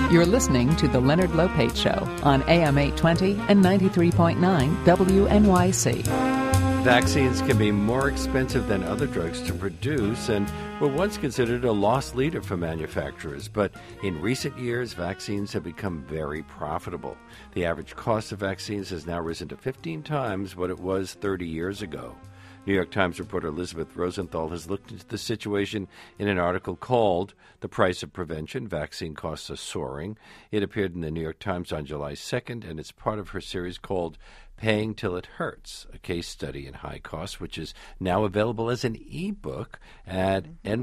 You're listening to The Leonard Lopate Show on AM 820 and 93.9 WNYC. Vaccines can be more expensive than other drugs to produce and were once considered a loss leader for manufacturers. But in recent years, vaccines have become very profitable. The average cost of vaccines has now risen to 15 times what it was 30 years ago. New York Times reporter Elizabeth Rosenthal has looked into the situation in an article called "The Price of Prevention, Vaccine Costs Are Soaring." It appeared in the New York Times on July 2nd, and it's part of her series called Paying Till It Hurts, a case study in high costs, which is now available as an ebook at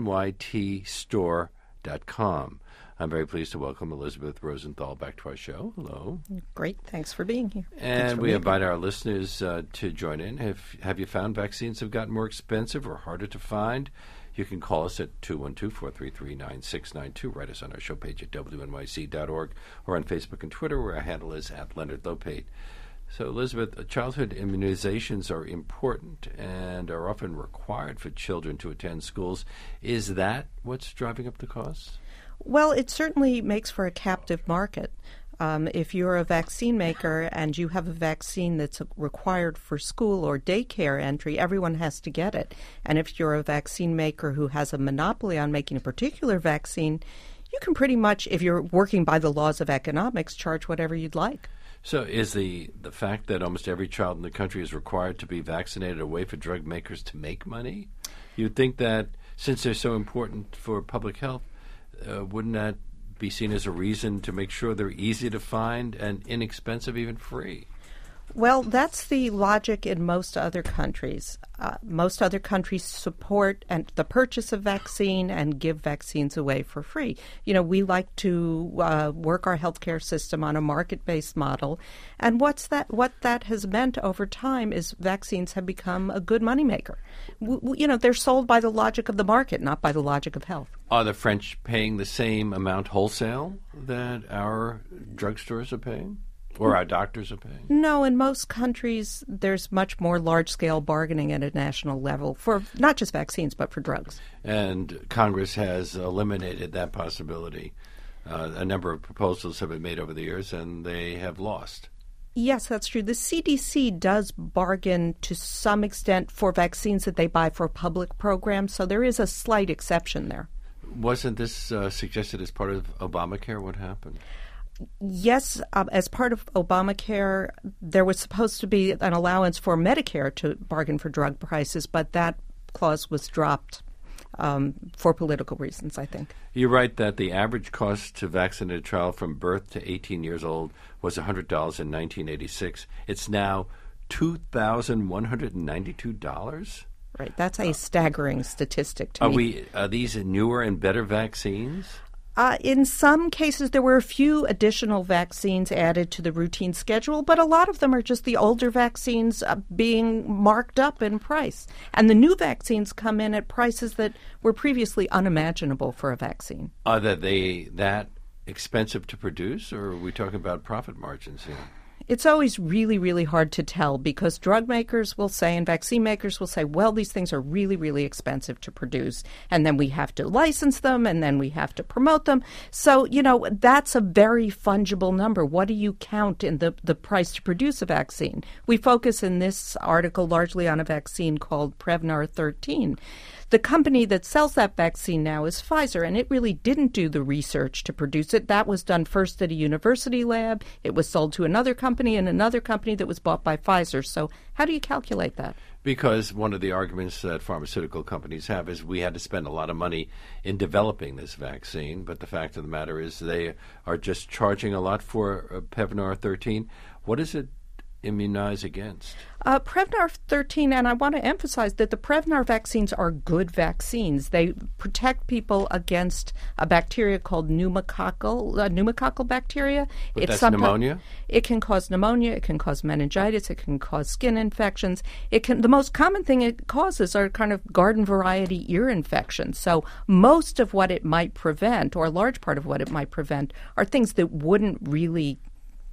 nytstore.com. I'm very pleased to welcome Elizabeth Rosenthal back to our show. Hello. Great. Thanks for being here. And we invite our listeners to join in. Have you found vaccines have gotten more expensive or harder to find? You can call us at 212-433-9692. Write us on our show page at wnyc.org or on Facebook and Twitter, where our handle is at Leonard Lopate. So, Elizabeth, childhood immunizations are important and are often required for children to attend schools. Is that what's driving up the costs? Well, it certainly makes for a captive market. If you're a vaccine maker and you have a vaccine that's required for school or daycare entry, everyone has to get it. And if you're a vaccine maker who has a monopoly on making a particular vaccine, you can pretty much, if you're working by the laws of economics, charge whatever you'd like. So is the fact that almost every child in the country is required to be vaccinated a way for drug makers to make money? You'd think that since they're so important for public health, wouldn't that be seen as a reason to make sure they're easy to find and inexpensive, even free? Well, that's the logic in most other countries. Most other countries support the purchase of vaccine and give vaccines away for free. You know, we like to work our healthcare system on a market-based model, and what that has meant over time is vaccines have become a good moneymaker. They're sold by the logic of the market, not by the logic of health. Are the French paying the same amount wholesale that our drugstores are paying? Or our doctors are paying? No, in most countries, there's much more large-scale bargaining at a national level for not just vaccines, but for drugs. And Congress has eliminated that possibility. A number of proposals have been made over the years, and they have lost. Yes, that's true. The CDC does bargain to some extent for vaccines that they buy for public programs, so there is a slight exception there. Wasn't this suggested as part of Obamacare? What happened? Yes, as part of Obamacare, there was supposed to be an allowance for Medicare to bargain for drug prices, but that clause was dropped for political reasons, I think. You write that the average cost to vaccinate a child from birth to 18 years old was $100 in 1986. It's now $2,192? Right. That's a staggering statistic to me. Are these newer and better vaccines? In some cases, there were a few additional vaccines added to the routine schedule, but a lot of them are just the older vaccines being marked up in price. And the new vaccines come in at prices that were previously unimaginable for a vaccine. Are they that expensive to produce, or are we talking about profit margins here? It's always really, really hard to tell because drug makers will say and vaccine makers will say, well, these things are really, really expensive to produce. And then we have to license them and then we have to promote them. So, that's a very fungible number. What do you count in the price to produce a vaccine? We focus in this article largely on a vaccine called Prevnar 13. The company that sells that vaccine now is Pfizer, and it really didn't do the research to produce it. That was done first at a university lab. It was sold to another company and another company that was bought by Pfizer. So how do you calculate that? Because one of the arguments that pharmaceutical companies have is we had to spend a lot of money in developing this vaccine, but the fact of the matter is they are just charging a lot for Prevnar 13. What does it immunize against? Prevnar 13, and I want to emphasize that the Prevnar vaccines are good vaccines. They protect people against a bacteria called pneumococcal bacteria. But that's pneumonia? It can cause pneumonia. It can cause meningitis. It can cause skin infections. The most common thing it causes are kind of garden variety ear infections. So most of what it might prevent, or a large part of what it might prevent, are things that wouldn't really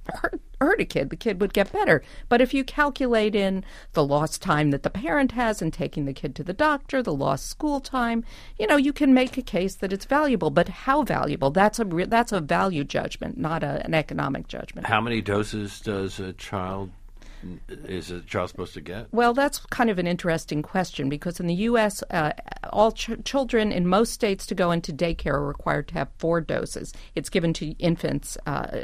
hurt a kid. The kid would get better. But if you calculate in the lost time that the parent has in taking the kid to the doctor, the lost school time, you can make a case that it's valuable. But how valuable? That's a value judgment, not an economic judgment. How many doses is a child supposed to get? Well, that's kind of an interesting question because in the U.S., all children in most states to go into daycare are required to have 4 doses. It's given to infants.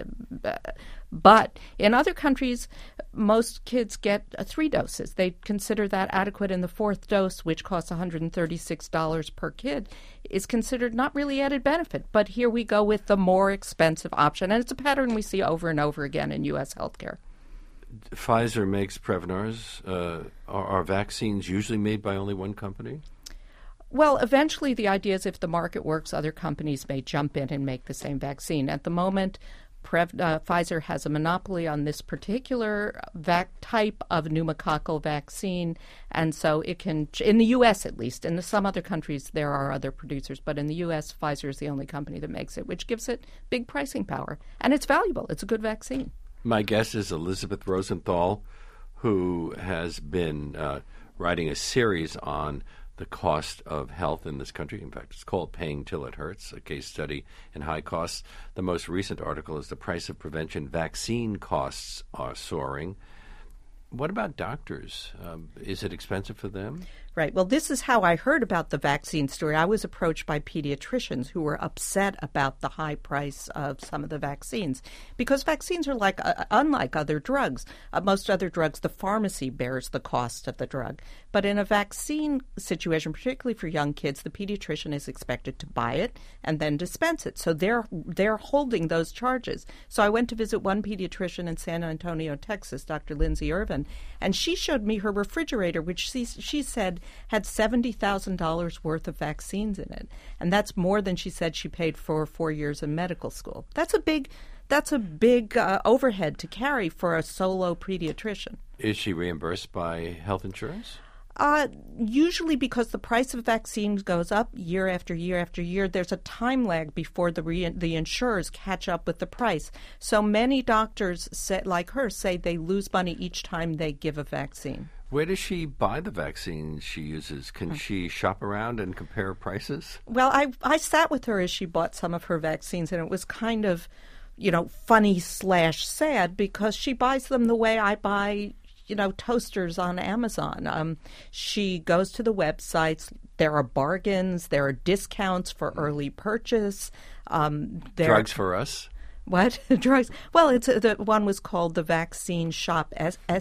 But in other countries, most kids get 3 doses. They consider that adequate, and the 4th dose, which costs $136 per kid, is considered not really added benefit. But here we go with the more expensive option, and it's a pattern we see over and over again in U.S. healthcare. Pfizer makes Prevnars. Are vaccines usually made by only one company? Well, eventually the idea is if the market works, other companies may jump in and make the same vaccine. At the moment, Pfizer has a monopoly on this particular type of pneumococcal vaccine, and so it can, in the U.S. at least, in some other countries there are other producers, but in the U.S. Pfizer is the only company that makes it, which gives it big pricing power. And it's valuable. It's a good vaccine. My guest is Elizabeth Rosenthal, who has been writing a series on the cost of health in this country. In fact, it's called Paying Till It Hurts, a case study in high costs. The most recent article is The Price of Prevention. Vaccine costs are soaring. What about doctors? Is it expensive for them? Right. Well, this is how I heard about the vaccine story. I was approached by pediatricians who were upset about the high price of some of the vaccines because vaccines are unlike other drugs. Most other drugs, the pharmacy bears the cost of the drug. But in a vaccine situation, particularly for young kids, the pediatrician is expected to buy it and then dispense it. So they're holding those charges. So I went to visit one pediatrician in San Antonio, Texas, Dr. Lindsay Irvin, and she showed me her refrigerator, which she said had $70,000 worth of vaccines in it. And that's more than she said she paid for 4 years in medical school. That's a big overhead to carry for a solo pediatrician. Is she reimbursed by health insurance? Usually because the price of vaccines goes up year after year after year, there's a time lag before the insurers catch up with the price. So many doctors, like her, say they lose money each time they give a vaccine. Where does she buy the vaccines she uses? Can she shop around and compare prices? Well, I sat with her as she bought some of her vaccines, and it was kind of, funny/sad because she buys them the way I buy toasters on Amazon. She goes to the websites. There are bargains. There are discounts for early purchase. Drugs for us? What? Drugs? Well, the one was called the Vaccine Shop,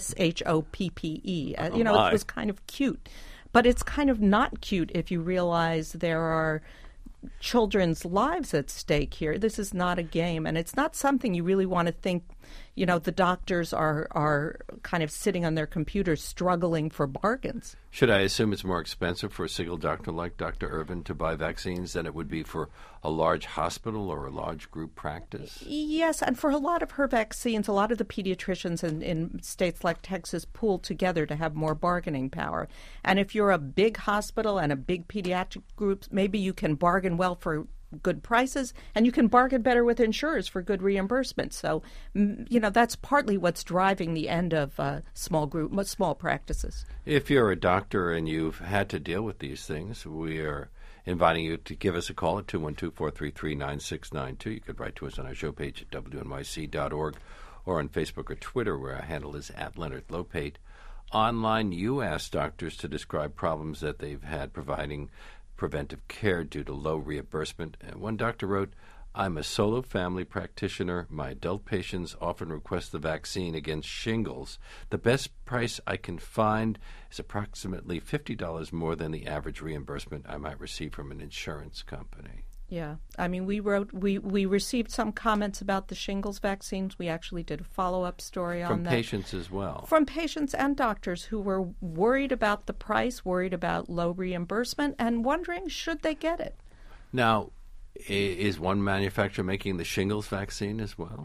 SHOPPE. It was kind of cute. But it's kind of not cute if you realize there are children's lives at stake here. This is not a game, and it's not something you really want to think, the doctors are kind of sitting on their computers struggling for bargains. Should I assume it's more expensive for a single doctor like Dr. Irvin to buy vaccines than it would be for a large hospital or a large group practice? Yes, and for a lot of her vaccines, a lot of the pediatricians in states like Texas pool together to have more bargaining power. And if you're a big hospital and a big pediatric group, maybe you can bargain well for good prices, and you can bargain better with insurers for good reimbursement. So, that's partly what's driving the end of small practices. If you're a doctor and you've had to deal with these things, we are inviting you to give us a call at 212-433-9692. You could write to us on our show page at wnyc.org or on Facebook or Twitter, where our handle is @LeonardLopate. Online, you ask doctors to describe problems that they've had providing preventive care due to low reimbursement. And one doctor wrote, "I'm a solo family practitioner. My adult patients often request the vaccine against shingles. The best price I can find is approximately $50 more than the average reimbursement I might receive from an insurance company." Yeah. I mean, we received some comments about the shingles vaccines. We actually did a follow-up story on that. From patients as well. From patients and doctors who were worried about the price, worried about low reimbursement, and wondering should they get it. Now, is one manufacturer making the shingles vaccine as well?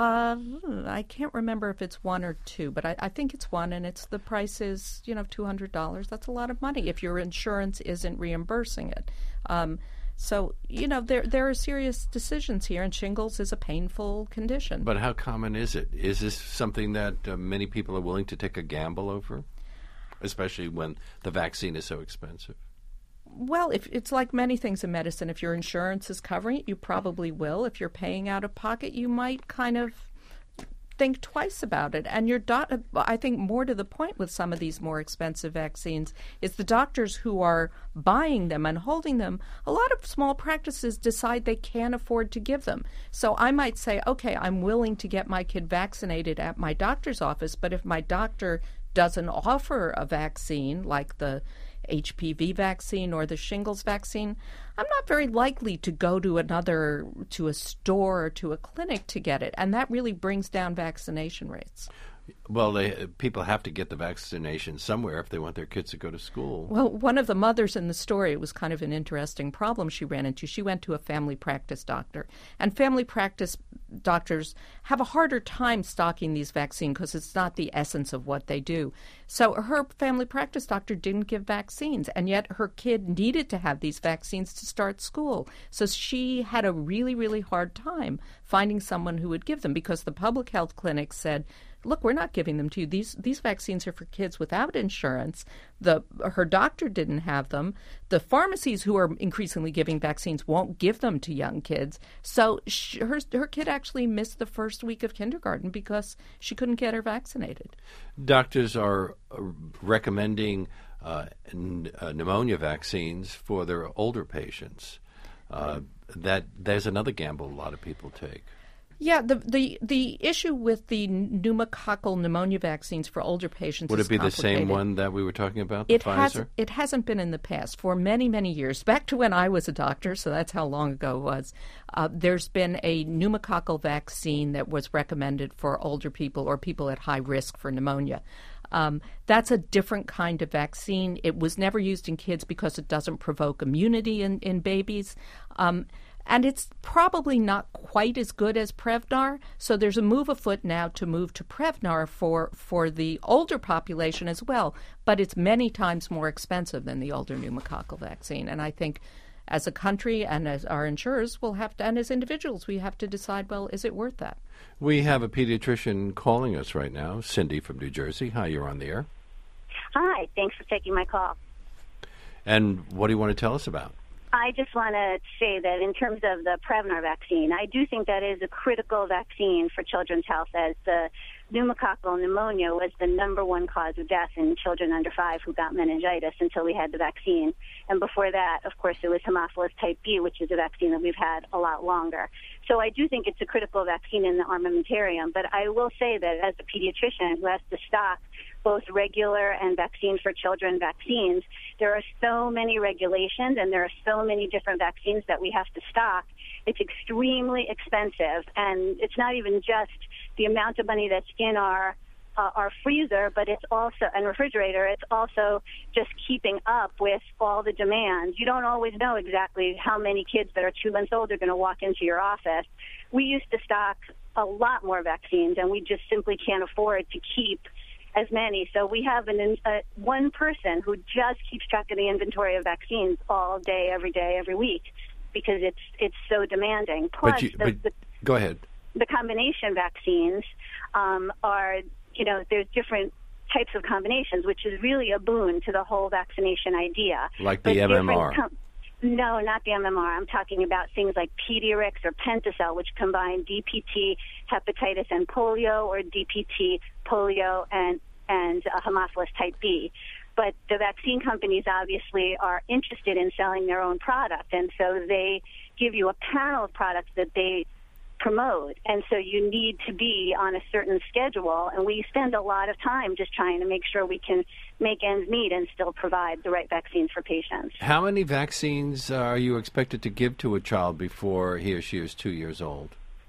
I can't remember if it's one or two, but I think it's one, and the price is, $200. That's a lot of money if your insurance isn't reimbursing it. So, there are serious decisions here, and shingles is a painful condition. But how common is it? Is this something that many people are willing to take a gamble over, especially when the vaccine is so expensive? Well, if it's like many things in medicine, if your insurance is covering it, you probably will. If you're paying out of pocket, you might kind of think twice about it. And I think more to the point with some of these more expensive vaccines is the doctors who are buying them and holding them. A lot of small practices decide they can't afford to give them. So I might say, okay, I'm willing to get my kid vaccinated at my doctor's office, but if my doctor doesn't offer a vaccine like the HPV vaccine or the shingles vaccine, I'm not very likely to go to a store or to a clinic to get it. And that really brings down vaccination rates. Well, people have to get the vaccination somewhere if they want their kids to go to school. Well, one of the mothers in the story, it was kind of an interesting problem she ran into. She went to a family practice doctor, and family practice doctors have a harder time stocking these vaccines because it's not the essence of what they do. So her family practice doctor didn't give vaccines, and yet her kid needed to have these vaccines to start school. So she had a really, really hard time finding someone who would give them because the public health clinic said, look, we're not giving them to you. These vaccines are for kids without insurance. Her doctor didn't have them. The pharmacies who are increasingly giving vaccines won't give them to young kids. So her kid actually missed the first week of kindergarten because she couldn't get her vaccinated. Doctors are recommending pneumonia vaccines for their older patients. That there's another gamble a lot of people take. Yeah, the issue with the pneumococcal pneumonia vaccines for older patients Would is it be the complicated. same one that we were talking about, the Pfizer? It hasn't been in the past. For many, many years, back to when I was a doctor, so that's how long ago it was, there's been a pneumococcal vaccine that was recommended for older people or people at high risk for pneumonia. That's a different kind of vaccine. It was never used in kids because it doesn't provoke immunity in babies. And it's probably not quite as good as Prevnar. So there's a move afoot now to move to Prevnar for the older population as well. But it's many times more expensive than the older pneumococcal vaccine. And I think as a country and as our insurers will have to, and as individuals, we have to decide, well, is it worth that? We have a pediatrician calling us right now, Cindy from New Jersey. Hi, you're on the air. Hi, thanks for taking my call. And what do you want to tell us about? I just want to say that in terms of the Prevnar vaccine, I do think that is a critical vaccine for children's health, as the pneumococcal pneumonia was the number one cause of death in children under 5 who got meningitis until we had the vaccine. And before that, of course, it was Haemophilus type B, which is a vaccine that we've had a lot longer. So I do think it's a critical vaccine in the armamentarium. But I will say that as a pediatrician who has to stock both regular and vaccine for children vaccines, there are so many regulations and there are so many different vaccines that we have to stock. It's extremely expensive, and it's not even just the amount of money that's in our freezer, but it's also, and refrigerator, it's also just keeping up with all the demands. You don't always know exactly how many kids that are 2 months old are going to walk into your office. We used to stock a lot more vaccines, and we just simply can't afford to keep as many. So we have one person who just keeps track of the inventory of vaccines all day, every week, because it's so demanding. Plus, go ahead. The combination vaccines are, there's different types of combinations, which is really a boon to the whole vaccination idea. Like the MMR. No, not the MMR. I'm talking about things like Pediarix or Pentacell, which combine DPT, hepatitis, and polio, or DPT, polio, and Haemophilus type B. But the vaccine companies obviously are interested in selling their own product, and so they give you a panel of products that they promote. And so you need to be on a certain schedule, and we spend a lot of time just trying to make sure we can make ends meet and still provide the right vaccines for patients. How many vaccines are you expected to give to a child before he or she is 2 years old?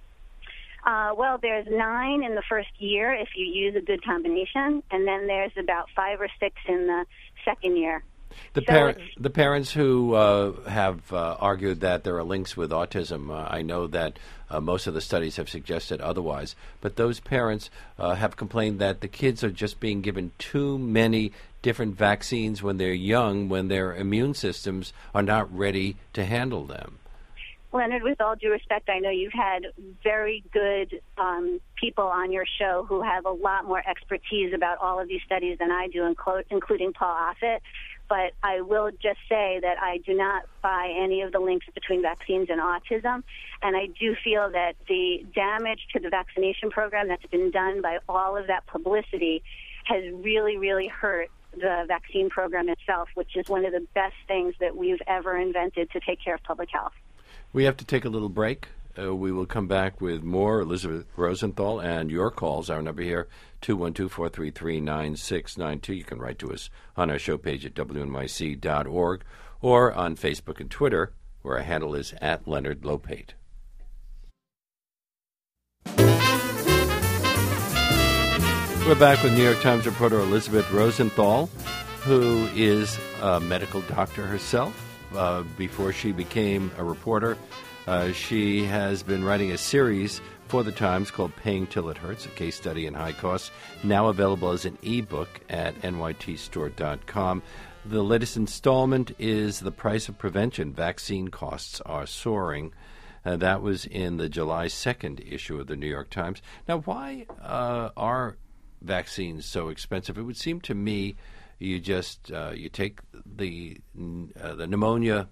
Well, there's 9 in the first year if you use a good combination, and then there's about 5 or 6 in the second year. The parents who have argued that there are links with autism, I know that most of the studies have suggested otherwise, but those parents have complained that the kids are just being given too many different vaccines when they're young, when their immune systems are not ready to handle them. Leonard, with all due respect, I know you've had very good people on your show who have a lot more expertise about all of these studies than I do, including Paul Offit. But I will just say that I do not buy any of the links between vaccines and autism. And I do feel that the damage to the vaccination program that's been done by all of that publicity has really, really hurt the vaccine program itself, which is one of the best things that we've ever invented to take care of public health. We have to take a little break. We will come back with more Elizabeth Rosenthal and your calls. Our number here, 212-433-9692. You can write to us on our show page at wnyc.org or on Facebook and Twitter, where our handle is @LeonardLopate. We're back with New York Times reporter Elizabeth Rosenthal, who is a medical doctor herself. Before she became a reporter, she has been writing a series for the Times called Paying Till It Hurts, a case study in high costs, now available as an ebook at nytstore.com. The latest installment is The Price of Prevention. Vaccine costs are soaring. That was in the July 2nd issue of the New York Times. Now, why are vaccines so expensive? It would seem to me you just you take the pneumonia,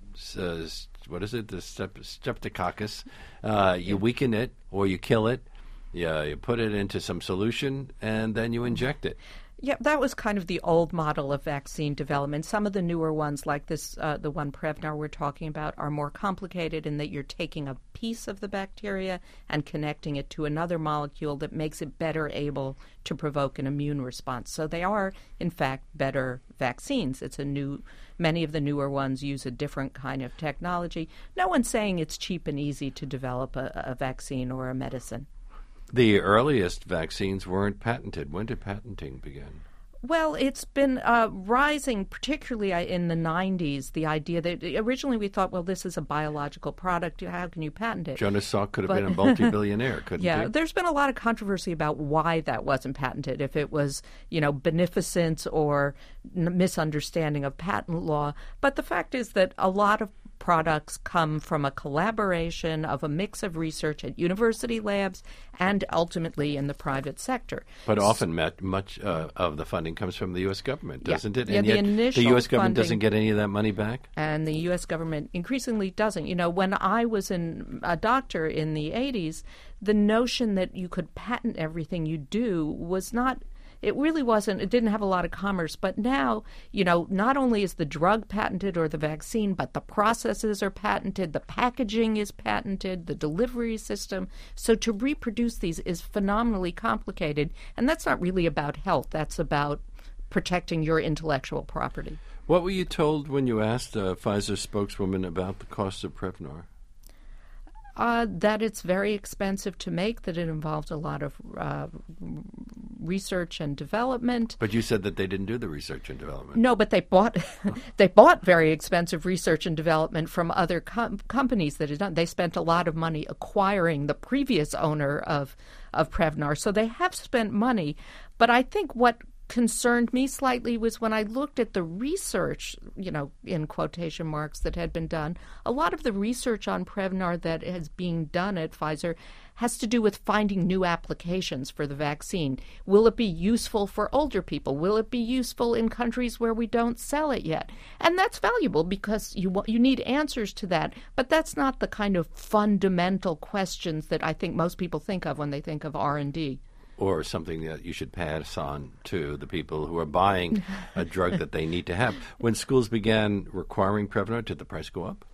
what is it, the streptococcus, you weaken it or you kill it, you put it into some solution, and then you inject it. Yeah, that was kind of the old model of vaccine development. Some of the newer ones, like this, the one Prevnar we're talking about, are more complicated in that you're taking a piece of the bacteria and connecting it to another molecule that makes it better able to provoke an immune response. So they are, in fact, better vaccines. Many of the newer ones use a different kind of technology. No one's saying it's cheap and easy to develop a vaccine or a medicine. The earliest vaccines weren't patented. When did patenting begin? Well, it's been rising, particularly in the 90s, the idea that originally we thought, well, this is a biological product. How can you patent it? Jonas Salk could have been a multi-billionaire, couldn't he? Yeah, there's been a lot of controversy about why that wasn't patented, if it was, beneficence or misunderstanding of patent law. But the fact is that a lot of products come from a collaboration of a mix of research at university labs and ultimately in the private sector. But often much of the funding comes from the U.S. government, doesn't it? Yeah, and yet the U.S. government doesn't get any of that money back? And the U.S. government increasingly doesn't. When I was a doctor in the 80s, the notion that you could patent everything you do was not... It really wasn't. It didn't have a lot of commerce. But now, not only is the drug patented or the vaccine, but the processes are patented, the packaging is patented, the delivery system. So to reproduce these is phenomenally complicated. And that's not really about health. That's about protecting your intellectual property. What were you told when you asked a Pfizer spokeswoman about the cost of Prevnar? That it's very expensive to make, that it involved a lot of research and development. But you said that they didn't do the research and development. No, but they bought very expensive research and development from other companies that had done. They spent a lot of money acquiring the previous owner of Prevnar, so they have spent money. But I think what concerned me slightly was when I looked at the research, in quotation marks, that had been done. A lot of the research on Prevnar that is being done at Pfizer has to do with finding new applications for the vaccine. Will it be useful for older people? Will it be useful in countries where we don't sell it yet? And that's valuable because you need answers to that. But that's not the kind of fundamental questions that I think most people think of when they think of R&D. Or something that you should pass on to the people who are buying a drug that they need to have. When schools began requiring Prevnar, did the price go up?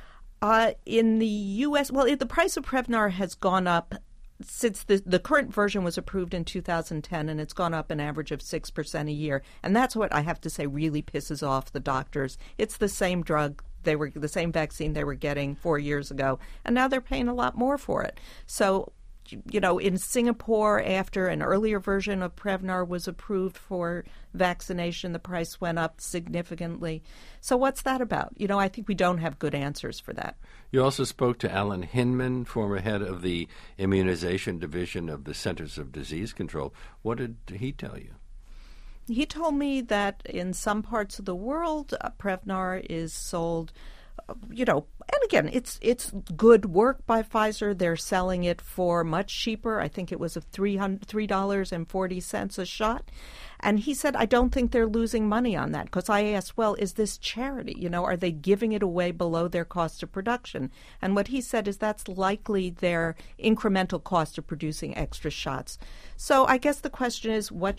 In the U.S., the price of Prevnar has gone up since the current version was approved in 2010, and it's gone up an average of 6% a year. And that's what I have to say really pisses off the doctors. It's the same drug. They were the same vaccine they were getting 4 years ago, and now they're paying a lot more for it. So in Singapore, after an earlier version of Prevnar was approved for vaccination, the price went up significantly. So what's that about? I think we don't have good answers for that. You also spoke to Alan Hinman, former head of the Immunization Division of the Centers of Disease Control. What did he tell you? He told me that in some parts of the world, Prevnar is sold, and again, it's good work by Pfizer. They're selling it for much cheaper. I think it was $3.40 a shot. And he said, I don't think they're losing money on that, because I asked, well, is this charity? Are they giving it away below their cost of production? And what he said is that's likely their incremental cost of producing extra shots. So I guess the question is, what's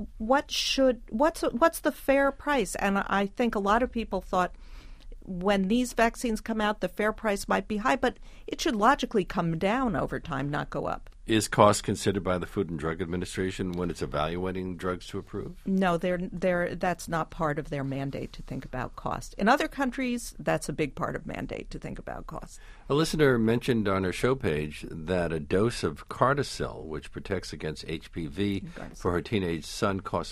the fair price? And I think a lot of people thought, when these vaccines come out, the fair price might be high, but it should logically come down over time, not go up. Is cost considered by the Food and Drug Administration when it's evaluating drugs to approve? No, that's not part of their mandate to think about cost. In other countries, that's a big part of mandate to think about cost. A listener mentioned on our show page that a dose of Gardasil, which protects against HPV for her teenage son, costs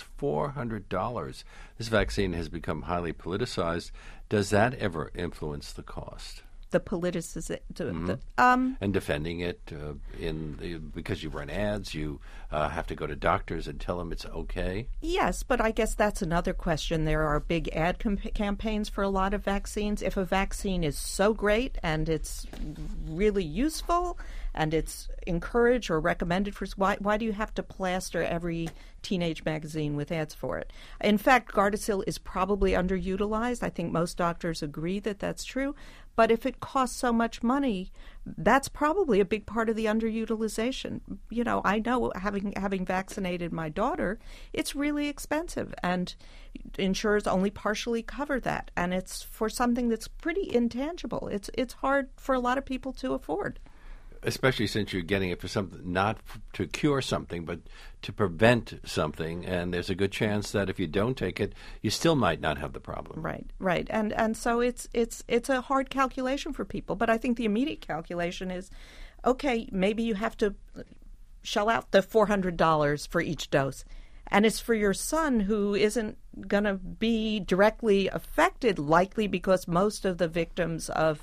$400. This vaccine has become highly politicized. Does that ever influence the cost? The politicization. And defending it because you run ads, you have to go to doctors and tell them it's okay? Yes, but I guess that's another question. There are big ad campaigns for a lot of vaccines. If a vaccine is so great and it's really useful and it's encouraged or recommended for, why do you have to plaster every teenage magazine with ads for it? In fact, Gardasil is probably underutilized. I think most doctors agree that that's true. But if it costs so much money, that's probably a big part of the underutilization. I know, having vaccinated my daughter, it's really expensive, and insurers only partially cover that, and it's for something that's pretty intangible. It's hard for a lot of people to afford. Especially since you're getting it for something, not to cure something, but to prevent something. And there's a good chance that if you don't take it, you still might not have the problem. Right. And so it's a hard calculation for people. But I think the immediate calculation is, okay, maybe you have to shell out the $400 for each dose. And it's for your son, who isn't going to be directly affected, likely because most of the victims of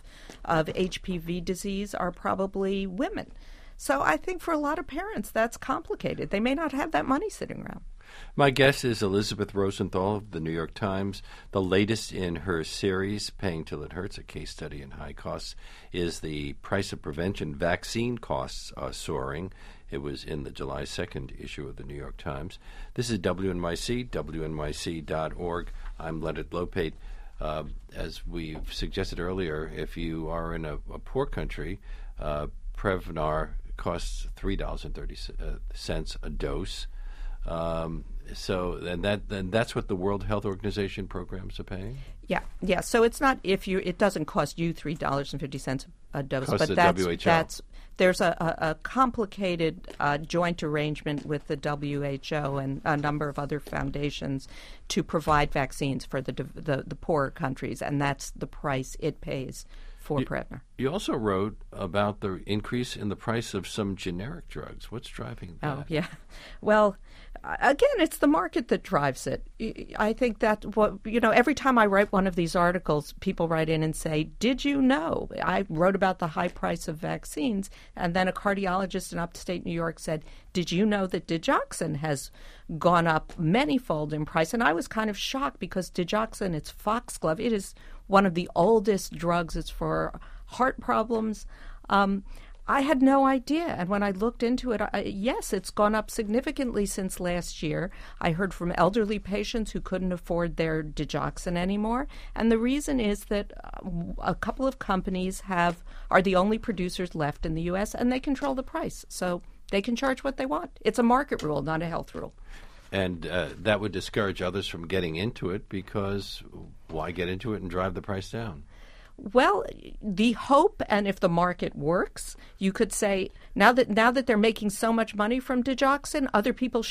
HPV disease are probably women. So I think for a lot of parents, that's complicated. They may not have that money sitting around. My guest is Elizabeth Rosenthal of the New York Times. The latest in her series, Paying Till It Hurts, a case study in high costs, is the price of prevention. Vaccine costs are soaring. It was in the July 2nd issue of the New York Times. This is WNYC, WNYC.org. I'm Leonard Lopate. As we've suggested earlier, if you are in a poor country, Prevnar costs $3.30 a dose. And that's what the World Health Organization programs are paying? Yeah. So it's not it doesn't cost you $3.50 a dose, costs but the that's there's a complicated joint arrangement with the WHO and a number of other foundations to provide vaccines for the poorer countries, and that's the price it pays for Prevnar. You also wrote about the increase in the price of some generic drugs. What's driving that? Oh, yeah. Well, again, it's the market that drives it. I think that every time I write one of these articles, people write in and say, "Did you know?" I wrote about the high price of vaccines, and then a cardiologist in upstate New York said, "Did you know that digoxin has gone up manyfold in price?" And I was kind of shocked because digoxin, it's foxglove. It is one of the oldest drugs. It's for heart problems. I had no idea. And when I looked into it, yes, it's gone up significantly since last year. I heard from elderly patients who couldn't afford their digoxin anymore. And the reason is that a couple of companies are the only producers left in the U.S., and they control the price. So they can charge what they want. It's a market rule, not a health rule. And that would discourage others from getting into it, because why get into it and drive the price down? Well, the hope, and if the market works, you could say now that they're making so much money from digoxin, other people should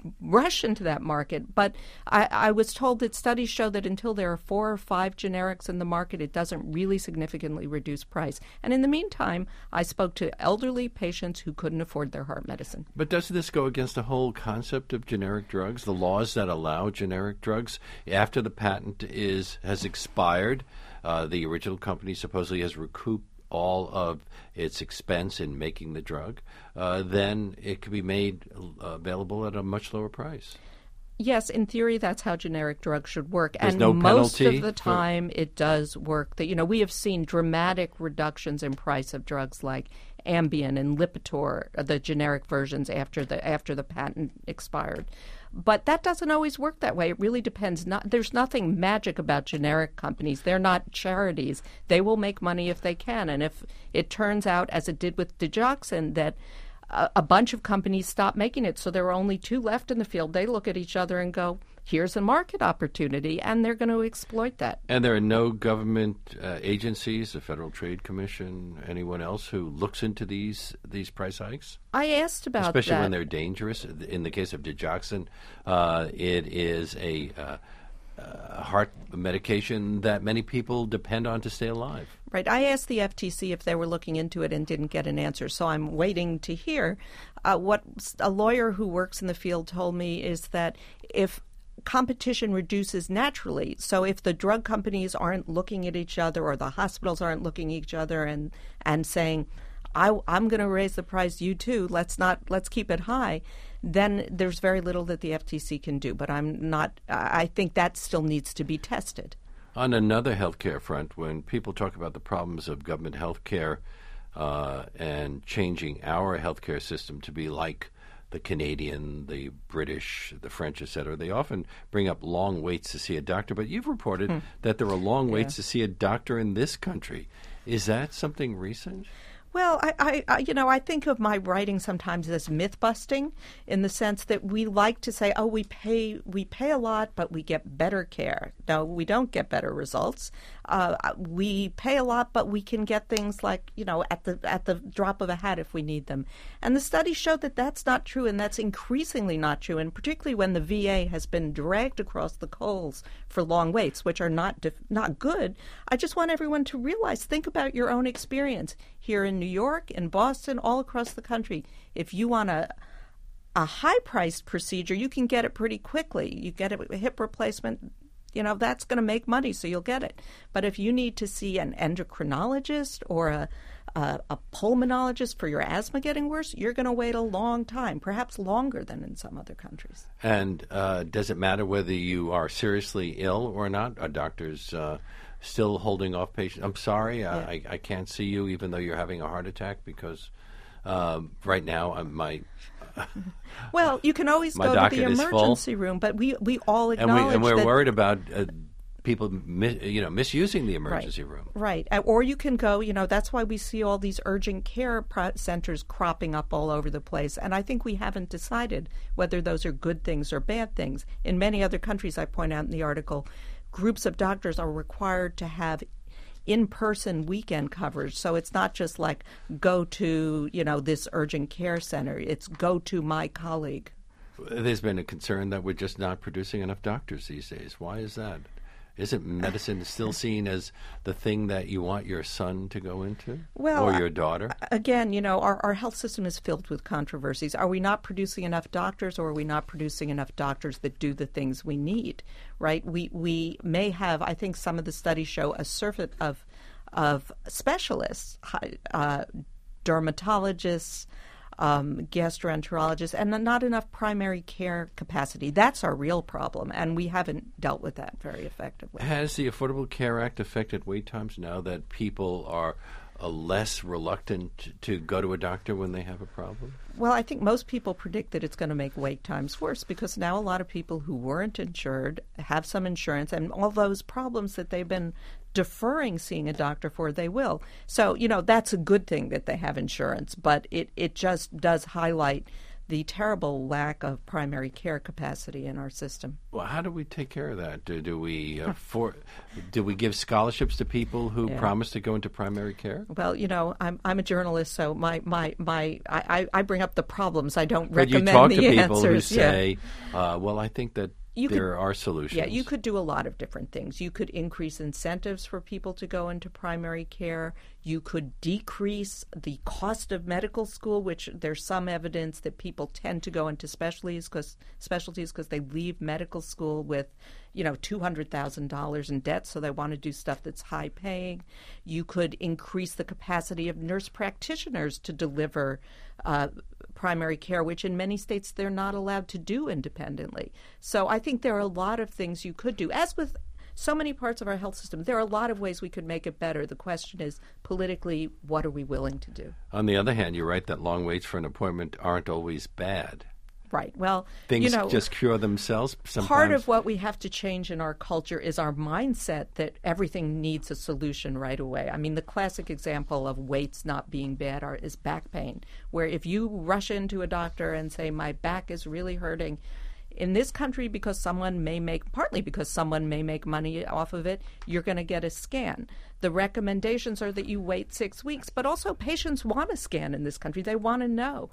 rush into that market. But I was told that studies show that until there are 4 or 5 generics in the market, it doesn't really significantly reduce price. And in the meantime, I spoke to elderly patients who couldn't afford their heart medicine. But doesn't this go against the whole concept of generic drugs, the laws that allow generic drugs? After the patent has expired, the original company supposedly has recouped all of its expense in making the drug, then it could be made available at a much lower price. Yes, in theory, that's how generic drugs should work. There's and no most penalty of the time, it does work. We have seen dramatic reductions in price of drugs like Ambien and Lipitor, the generic versions after the patent expired. But that doesn't always work that way. It really depends. There's nothing magic about generic companies. They're not charities. They will make money if they can. And if it turns out, as it did with digoxin, that a bunch of companies stop making it, so there are only 2 left in the field, they look at each other and go, here's a market opportunity, and they're going to exploit that. And there are no government agencies, the Federal Trade Commission, anyone else who looks into these price hikes? I asked about that. Especially when they're dangerous. In the case of digoxin, it is a heart medication that many people depend on to stay alive. Right. I asked the FTC if they were looking into it and didn't get an answer, so I'm waiting to hear. What a lawyer who works in the field told me is that if competition reduces naturally, so if the drug companies aren't looking at each other or the hospitals aren't looking at each other and saying, I'm going to raise the price, you too, let's keep it high, then there's very little that the FTC can do. But I think that still needs to be tested. On another healthcare front, when people talk about the problems of government healthcare and changing our healthcare system to be like the Canadian, the British, the French, et cetera, they often bring up long waits to see a doctor. But you've reported that there are long waits to see a doctor in this country. Is that something recent? Well, I think of my writing sometimes as myth busting, in the sense that we like to say, oh, we pay a lot, but we get better care. No, we don't get better results. We pay a lot, but we can get things like, at the drop of a hat if we need them. And the studies show that that's not true, and that's increasingly not true, and particularly when the VA has been dragged across the coals for long waits, which are not good. I just want everyone to realize, think about your own experience here in New York, in Boston, all across the country. If you want a high-priced procedure, you can get it pretty quickly. You get a hip replacement, that's going to make money, so you'll get it. But if you need to see an endocrinologist or a pulmonologist for your asthma getting worse, you're going to wait a long time, perhaps longer than in some other countries. And does it matter whether you are seriously ill or not? Are doctors still holding off patients? I'm sorry, yeah. I can't see you even though you're having a heart attack because right now my well, you can always go to the emergency room, but we all acknowledge and we're that worried about people misusing the emergency room. Right. Or you can go, that's why we see all these urgent care centers cropping up all over the place. And I think we haven't decided whether those are good things or bad things. In many other countries, I point out in the article, groups of doctors are required to have in-person weekend coverage. So it's not just like go to, this urgent care center. It's go to my colleague. There's been a concern that we're just not producing enough doctors these days. Why is that? Isn't medicine still seen as the thing that you want your son to go into? Well, or your daughter? Again, our health system is filled with controversies. Are we not producing enough doctors, or are we not producing enough doctors that do the things we need, right? We may have, I think some of the studies show a surfeit of specialists, dermatologists, gastroenterologists, and not enough primary care capacity. That's our real problem, and we haven't dealt with that very effectively. Has the Affordable Care Act affected wait times now that people are less reluctant to go to a doctor when they have a problem? Well, I think most people predict that it's going to make wait times worse because now a lot of people who weren't insured have some insurance, and all those problems that they've been deferring seeing a doctor for, they will. So, that's a good thing that they have insurance, but it just does highlight the terrible lack of primary care capacity in our system. Well, how do we take care of that? Do we give scholarships to people who promise to go into primary care? Well, I'm a journalist, so I bring up the problems. I don't but recommend you talk the to people answers. who say, well, I think that there are solutions. Yeah, you could do a lot of different things. You could increase incentives for people to go into primary care. You could decrease the cost of medical school, which there's some evidence that people tend to go into specialties because they leave medical school with, $200,000 in debt, so they want to do stuff that's high paying. You could increase the capacity of nurse practitioners to deliver primary care, which in many states they're not allowed to do independently. So I think there are a lot of things you could do. As with so many parts of our health system, there are a lot of ways we could make it better. The question is, politically, what are we willing to do? On the other hand, you're right that long waits for an appointment aren't always bad. Right. Well, things just cure themselves sometimes. Part of what we have to change in our culture is our mindset that everything needs a solution right away. I mean, the classic example of waits not being bad is back pain, where if you rush into a doctor and say, my back is really hurting, in this country, partly because someone may make money off of it, you're going to get a scan. The recommendations are that you wait 6 weeks, but also patients want a scan in this country. They want to know.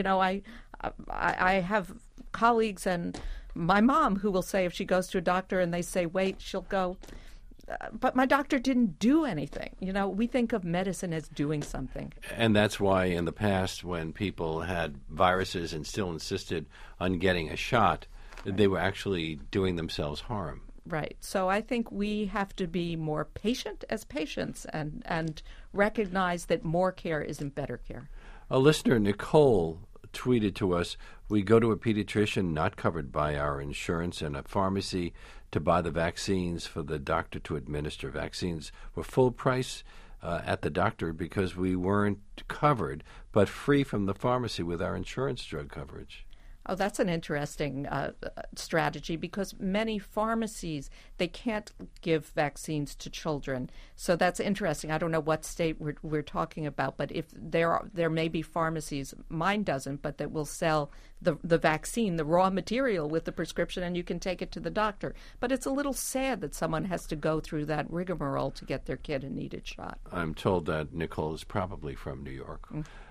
I have colleagues and my mom who will say if she goes to a doctor and they say wait, she'll go, but my doctor didn't do anything. We think of medicine as doing something. And that's why in the past when people had viruses and still insisted on getting a shot, they were actually doing themselves harm. Right. So I think we have to be more patient as patients and recognize that more care isn't better care. A listener, Nicole, tweeted to us, we go to a pediatrician not covered by our insurance and a pharmacy to buy the vaccines for the doctor to administer. Vaccines were full price at the doctor because we weren't covered, but free from the pharmacy with our insurance drug coverage. Oh, that's an interesting strategy because many pharmacies, they can't give vaccines to children. So that's interesting. I don't know what state we're talking about, but if there may be pharmacies, mine doesn't, but that will sell the vaccine, the raw material with the prescription, and you can take it to the doctor. But it's a little sad that someone has to go through that rigmarole to get their kid a needed shot. I'm told that Nicole is probably from New York.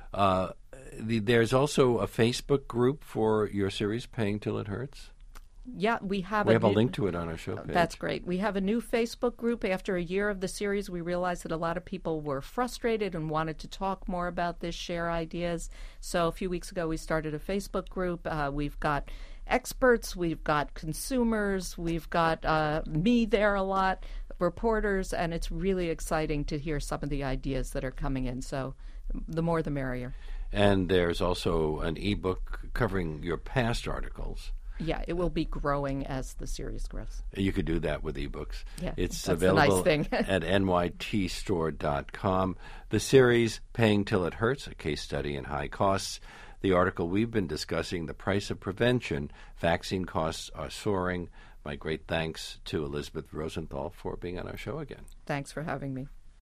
There's also a Facebook group for your series, Paying Till It Hurts? Yeah, we have a link to it on our show page. That's great. We have a new Facebook group. After a year of the series, we realized that a lot of people were frustrated and wanted to talk more about this, share ideas. So a few weeks ago, we started a Facebook group. We've got experts, we've got consumers, we've got me there a lot, reporters, and it's really exciting to hear some of the ideas that are coming in. So the more the merrier. And there's also an ebook covering your past articles. Yeah, it will be growing as the series grows. You could do that with ebooks. Yeah, it's that's available the nice thing. at nytstore.com. The series, Paying Till It Hurts, a case study in high costs. The article we've been discussing, The Price of Prevention, Vaccine Costs Are Soaring. My great thanks to Elizabeth Rosenthal for being on our show again. Thanks for having me.